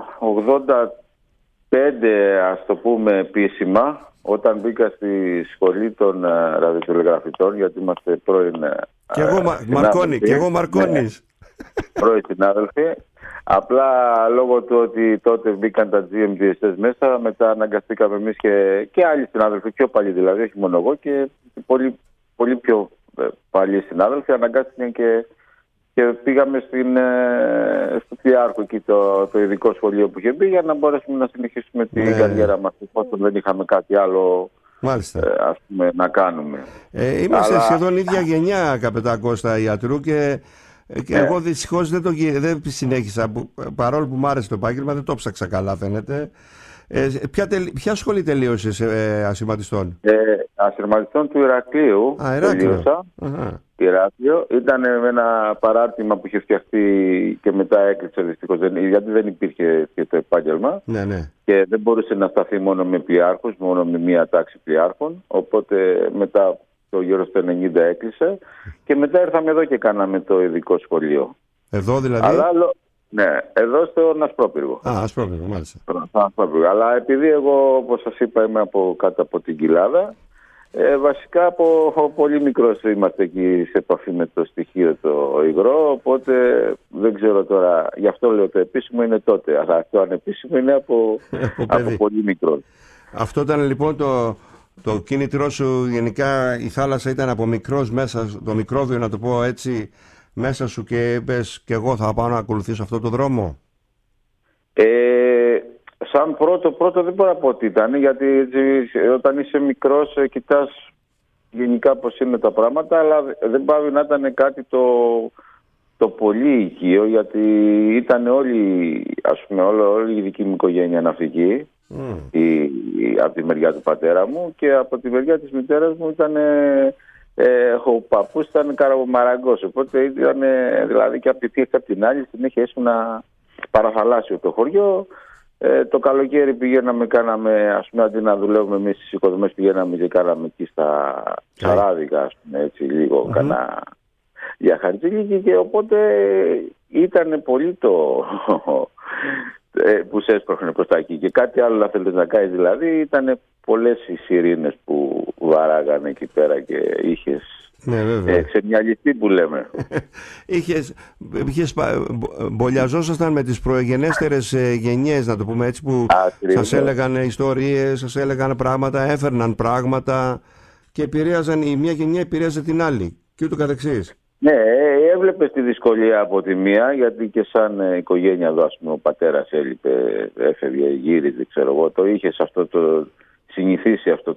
85, ας το πούμε επίσημα, όταν μπήκα στη σχολή των ραδιοτηλεγραφητών, γιατί είμαστε πρώην και εγώ Μαρκόνης. Πρώην συνάδελφοι. Απλά λόγω του ότι τότε μπήκαν τα GMDSS μέσα, μετά αναγκαστήκαμε εμείς και άλλοι συνάδελφοι, πιο παλιοί δηλαδή, όχι μόνο εγώ, και πολύ, πολύ πιο παλιοί συνάδελφοι αναγκάστηκαν και πήγαμε στο Πλιάρχο, εκεί το ειδικό σχολείο που είχε μπει, για να μπορέσουμε να συνεχίσουμε την καριέρα μας, εφόσον δεν είχαμε κάτι άλλο ας πούμε, να κάνουμε. Είμαστε σχεδόν ίδια γενιά, καπετά Κώστα Ιατρού, και εγώ δυστυχώς δεν συνέχισα, παρόλο που μου άρεσε το επάγγελμα, δεν το ψάξα καλά φαίνεται. Ποια σχολή τελείωσες ασυρματιστών? Ασυρματιστών του Ηρακλείου τελείωσα. Ηράκλειο. Ήταν ένα παράρτημα που είχε φτιαχτεί και μετά έκλεισε δυστυχώς, γιατί δεν υπήρχε και το επάγγελμα. Ναι. Και δεν μπορούσε να σταθεί μόνο με πλοιάρχους, μόνο με μία τάξη πλοιάρχων. Οπότε μετά το γύρω στο 90 έκλεισε και μετά ήρθαμε εδώ και κάναμε το ειδικό σχολείο. Εδώ δηλαδή? Ναι, εδώ στον Ασπρόπυργο. Ασπρόπυργο, μάλιστα. Αλλά επειδή εγώ, όπως σας είπα, είμαι κάτω από την Κοιλάδα, βασικά από πολύ μικρός είμαστε εκεί σε επαφή με το στοιχείο το υγρό, οπότε δεν ξέρω τώρα, γι' αυτό λέω το επίσημο είναι τότε, αλλά το ανεπίσημο είναι από πολύ μικρός. Αυτό ήταν λοιπόν το κίνητρό σου, γενικά η θάλασσα ήταν από μικρός μέσα, το μικρόβιο να το πω έτσι, μέσα σου, και είπες και εγώ θα πάω να ακολουθήσω αυτό το δρόμο? Σαν πρώτο δεν μπορώ να πω ότι ήταν, γιατί όταν είσαι μικρός κοιτάς γενικά πώς είναι τα πράγματα, αλλά δεν πάει να ήταν κάτι το πολύ οικείο, γιατί ήταν όλοι, ας πούμε, όλη η δική μου οικογένεια ναυτική, από τη μεριά του πατέρα μου, και από τη μεριά της μητέρας μου ήταν ο παππούς ήταν καραβομαραγκός, οπότε ήταν δηλαδή και από τη μία και από την άλλη συνέχεια ήσουν παραθαλάσσιο το χωριό. Το καλοκαίρι κάναμε, ας πούμε, αντί να δουλεύουμε εμείς στις οικοδομές, πηγαίναμε και κάναμε εκεί στα Σαράδικα, ας πούμε, έτσι λίγο για χαρτζήλικη, και οπότε ήταν πολύ που σε έσπροχνε προς τα εκεί. Και κάτι άλλο να θέλεις να κάνεις, δηλαδή ήταν πολλές οι σιρήνες που βαράγανε εκεί πέρα και είχες ξεμυαλιστεί που λέμε. Μπολιαζόσασταν με τις προγενέστερες γενιές, να το πούμε έτσι, που σας έλεγαν ιστορίες, σας έλεγαν πράγματα, έφερναν πράγματα και επηρέαζαν, η μια γενιά επηρέαζε την άλλη και ούτω καθεξής. Ναι, έβλεπες τη δυσκολία από τη μία, γιατί και σαν οικογένεια εδώ, ας πούμε, ο πατέρας έλειπε, έφευγε, γύριζε, ξέρω εγώ, το είχες αυτό συνηθίσει αυτό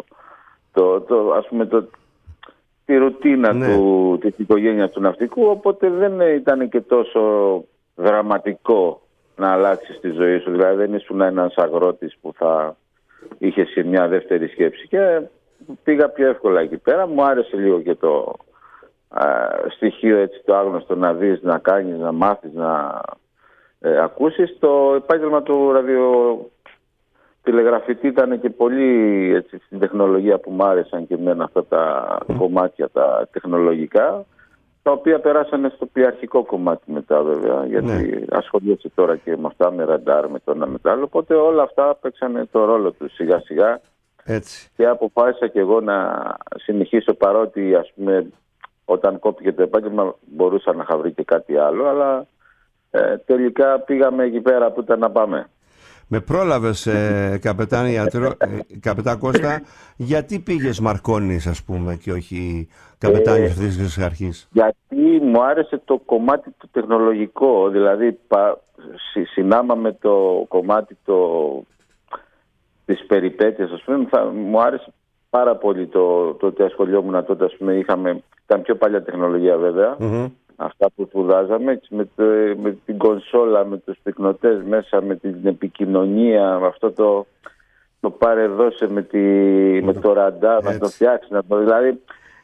ας πούμε, τη ρουτίνα της οικογένειας του ναυτικού, οπότε δεν ήταν και τόσο δραματικό να αλλάξεις τη ζωή σου, δηλαδή δεν ήσουν ένας αγρότης που θα είχες μια δεύτερη σκέψη, και πήγα πιο εύκολα εκεί πέρα. Μου άρεσε λίγο και το στοιχείο, έτσι, το άγνωστο, να δεις, να κάνεις, να μάθεις, να ακούσεις. Το επάγγελμα του ραδιοτηλεγραφητή ήταν και πολύ, έτσι, στην τεχνολογία που μου άρεσαν και εμένα αυτά τα κομμάτια τα τεχνολογικά, τα οποία περάσανε στο πλοιαρχικό κομμάτι μετά, βέβαια, γιατί ασχολιέσαι τώρα και με αυτά, με ραντάρ, με το ένα με το άλλο, οπότε όλα αυτά παίξανε το ρόλο του σιγά σιγά. Έτσι. Και αποφάσισα και εγώ να συνεχίσω, παρότι, ας πούμε, όταν κόπηκε το επάγγελμα μπορούσα να είχα βρει και κάτι άλλο, αλλά τελικά πήγαμε εκεί πέρα που ήταν να πάμε. Με πρόλαβες, καπετά Κώστα, γιατί πήγες Μαρκόνης, ας πούμε, και όχι καπετάνιος αυτής της αρχής? Γιατί μου άρεσε το κομμάτι το τεχνολογικό, δηλαδή συνάμα με το κομμάτι της περιπέτειας, ας πούμε, μου άρεσε πάρα πολύ το ότι ασχολιόμουν τότε, ας πούμε, ήταν πιο παλιά τεχνολογία βέβαια. Αυτά που σπουδάζαμε με την κονσόλα, με τους πυκνοτές μέσα, με την επικοινωνία, με αυτό το πάρε δώσε με το ραντάρ, να το φτιάξει, δηλαδή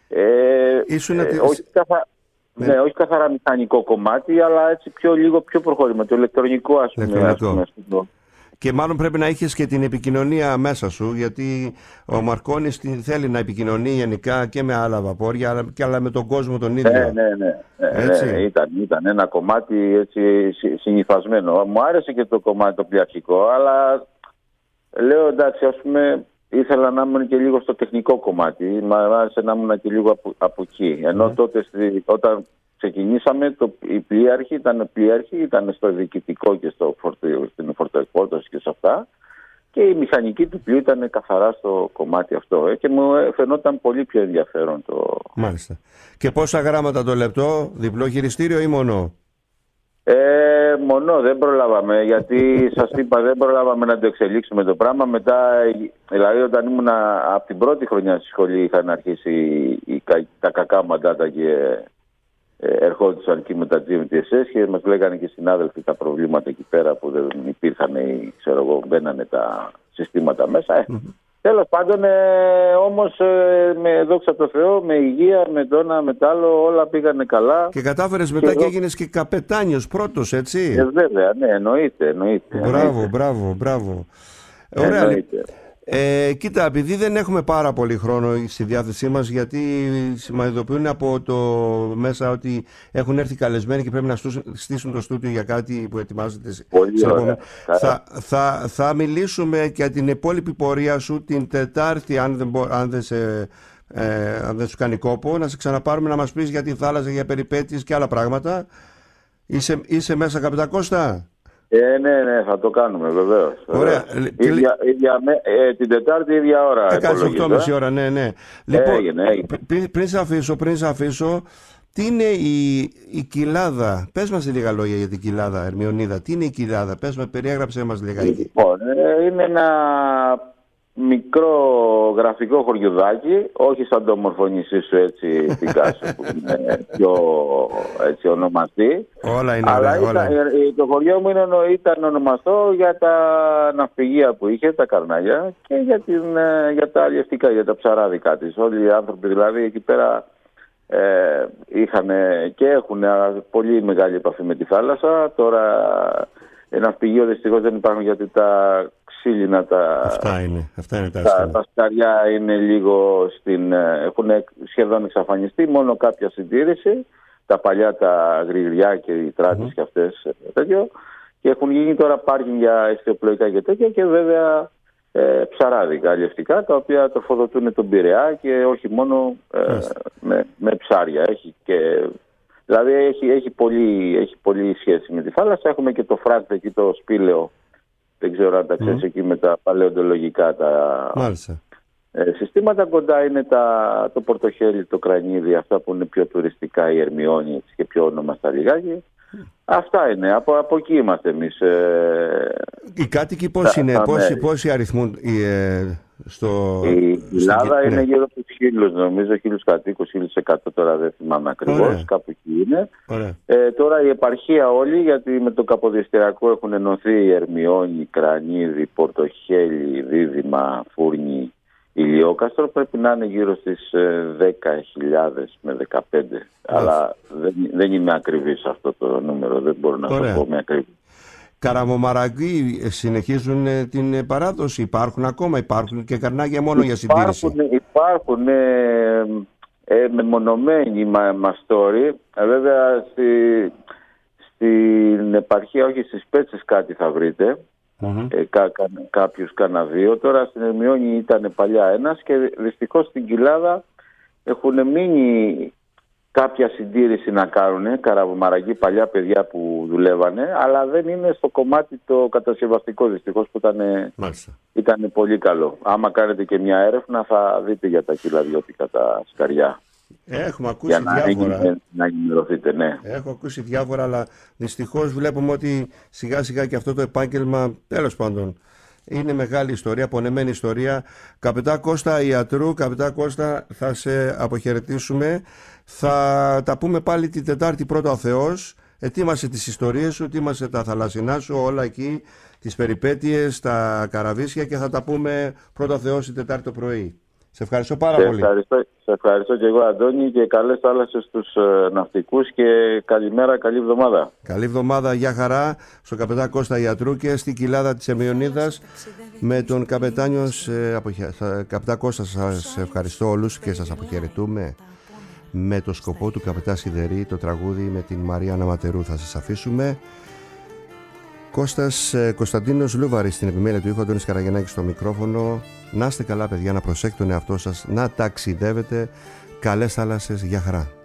όχι καθαρά μηχανικό κομμάτι, αλλά έτσι λίγο πιο προχωρημένο, το ηλεκτρονικό, ας πούμε. Και μάλλον πρέπει να είχες και την επικοινωνία μέσα σου, γιατί ο Μαρκόνης θέλει να επικοινωνεί γενικά και με άλλα βαπόρια, αλλά με τον κόσμο τον ίδιο. Ναι, ήταν ένα κομμάτι έτσι συνυφασμένο. Μου άρεσε και το κομμάτι το πλειαρχικό, αλλά λέω εντάξει, ας πούμε, ήθελα να ήμουν και λίγο στο τεχνικό κομμάτι. Μου άρεσε να ήμουν και λίγο από εκεί. Ενώ τότε όταν ξεκινήσαμε, η πλοίαρχη ήταν στο διοικητικό και στην φορτοεκφόρτωση και σε αυτά, και η μηχανική του πλοίου ήταν καθαρά στο κομμάτι αυτό, και μου φαινόταν πολύ πιο ενδιαφέρον το... Μάλιστα. Και πόσα γράμματα το λεπτό, διπλό χειριστήριο ή μονό? Μονό, δεν προλάβαμε, γιατί σας είπα, δεν προλάβαμε να το εξελίξουμε το πράγμα. Μετά, δηλαδή όταν ήμουν από την πρώτη χρονιά στη σχολή, είχαν αρχίσει τα κακά μαντάτα και ερχόντουσαν εκεί με τα GMTSS και μας λέγανε και οι συνάδελφοι τα προβλήματα εκεί πέρα που δεν υπήρχαν, μπαίνανε τα συστήματα μέσα. Τέλος πάντων, όμως, με δόξα τω Θεώ, με υγεία, με το ένα, με το άλλο, όλα πήγανε καλά. Και κατάφερες μετά και έγινες και καπετάνιος πρώτος, έτσι? Βέβαια, ναι, εννοείται. Μπράβο. Ωραία. Κοίτα, επειδή δεν έχουμε πάρα πολύ χρόνο στη διάθεσή μας, γιατί μας ειδοποιούν από το μέσα ότι έχουν έρθει καλεσμένοι και πρέπει να στήσουν το στούντιο για κάτι που ετοιμάζεται. Πολύ ωραία. Θα μιλήσουμε για την υπόλοιπη πορεία σου την Τετάρτη, αν δεν σου κάνει κόπο, να σε ξαναπάρουμε να μας πεις για τη θάλασσα, για περιπέτειες και άλλα πράγματα. Είσαι μέσα, καπετάν Κώστα? Ναι, θα το κάνουμε βεβαίως. Ωραία. Την Τετάρτη ίδια ώρα. Θα κάνεις 8.30 ώρα, ναι. Λοιπόν, έγινε. πριν σε αφήσω, τι είναι η κοιλάδα? Πες μας λίγα λόγια για την κοιλάδα, Ερμιονίδα. Τι είναι η κοιλάδα? Πες μας, περιέγραψε μας λιγάκι. Λοιπόν, είναι ένα μικρό γραφικό χωριουδάκι, όχι σαν το ομορφωνήσι σου έτσι Πικάσο που είναι πιο έτσι ονομαστή. Όλα είναι αλλά ωραία, το χωριό μου ήταν ονομαστό για τα ναυπηγεία που είχε, τα καρνάγια, και για τα αλλιευτικά, για τα ψαράδικα της. Όλοι οι άνθρωποι δηλαδή εκεί πέρα είχαν και έχουν πολύ μεγάλη επαφή με τη θάλασσα. Τώρα ναυπηγείο δυστυχώς δεν υπάρχουν, γιατί τα ξύλινα, αυτά είναι τα σκαριά είναι λίγο έχουν σχεδόν εξαφανιστεί, μόνο κάποια συντήρηση, τα παλιά τα γρηγριά και οι τράτες και αυτές τέτοιο, και έχουν γίνει τώρα πάρκινγκ για ιστιοπλοϊκά και τέτοια, και βέβαια ψαράδικα αλλιευτικά, τα οποία τροφοδοτούν τον Πειραιά και όχι μόνο με ψάρια. Δηλαδή έχει πολύ σχέση με τη θάλασσα. Έχουμε και το φράκτη εκεί, το σπήλαιο. Δεν ξέρω αν τα ξέρεις, εκεί με τα παλαιοντολογικά συστήματα. Κοντά είναι το Πορτοχέλι, το Κρανίδι, αυτά που είναι πιο τουριστικά, η Ερμιόνη και πιο ονομαστά λιγάκι. Αυτά είναι. Από εκεί είμαστε εμείς. Οι κάτοικοι πώς είναι, πόσοι αριθμούν η Ελλάδα είναι γύρω από 1.000, νομίζω, 1.000 κατοίκους, 1.100 τώρα δεν θυμάμαι ακριβώς, κάπου εκεί είναι. Τώρα η επαρχία όλη, γιατί με το Καποδιστριακό έχουν ενωθεί Ερμιόνη, Κρανίδι, Πορτοχέλι, Δίδυμα, Φούρνη, Ηλιόκαστρο, πρέπει να είναι γύρω στις 10.000 με 15. Αλλά δεν είμαι ακριβής σε αυτό το νούμερο, δεν μπορώ να το πω με ακριβή. Καραμομαραγοί συνεχίζουν την παράδοση? Υπάρχουν και καρνάγια μόνο για συντήρηση? Υπάρχουν μεμονωμένοι μαστόροι. Βέβαια στην επαρχία, όχι στις Πέτσες, κάτι θα βρείτε. Κάποιους κανένα δύο. Τώρα στην Ερμιόνη ήταν παλιά ένας, και δυστυχώς στην Κοιλάδα έχουν μείνει κάποια συντήρηση να κάνουν, καραβομαραγοί, παλιά παιδιά που δουλεύανε, αλλά δεν είναι στο κομμάτι το κατασκευαστικό, δυστυχώς, που ήταν πολύ καλό. Άμα κάνετε και μια έρευνα θα δείτε για τα κιλαδιώτικα, τα σκαριά. Έχουμε ακούσει διάφορα. Να ενημερωθείτε, ναι. Έχω ακούσει διάφορα, αλλά δυστυχώς βλέπουμε ότι σιγά σιγά και αυτό το επάγγελμα, τέλος πάντων, Είναι μεγάλη ιστορία, πονεμένη ιστορία. Καπετά Κώστα Ιατρού, Καπετά Κώστα, θα σε αποχαιρετήσουμε. Θα τα πούμε πάλι την Τετάρτη πρώτα ο Θεός. Ετοίμασε τις ιστορίες σου, ετοίμασε τα θαλασσινά σου, όλα εκεί, τις περιπέτειες, τα καραβίσια, και θα τα πούμε πρώτα ο Θεός την Τετάρτη το πρωί. Σε ευχαριστώ πάρα πολύ. Σε ευχαριστώ και εγώ, Αντώνη, και καλές θάλασσες στους ναυτικούς και καλημέρα, καλή εβδομάδα. Καλή εβδομάδα, γεια χαρά στον Καπετά Κώστα Ιατρού και στην κοιλάδα της Ερμιονίδας με τον καπετάνιος Καπετά Κώστα. Σας ευχαριστώ όλους και σας αποχαιρετούμε με το σκοπό του Καπετά Σιδερή, το τραγούδι με την Μαρία Αναματερού. Θα σας αφήσουμε. Κωνσταντίνος Λούβαρης στην επιμέλεια του ήχου, Αντώνης Καραγεννάκης στο μικρόφωνο. Να είστε καλά, παιδιά, να προσέχετε τον εαυτό σας, να ταξιδεύετε. Καλές θάλασσες, γεια χαρά.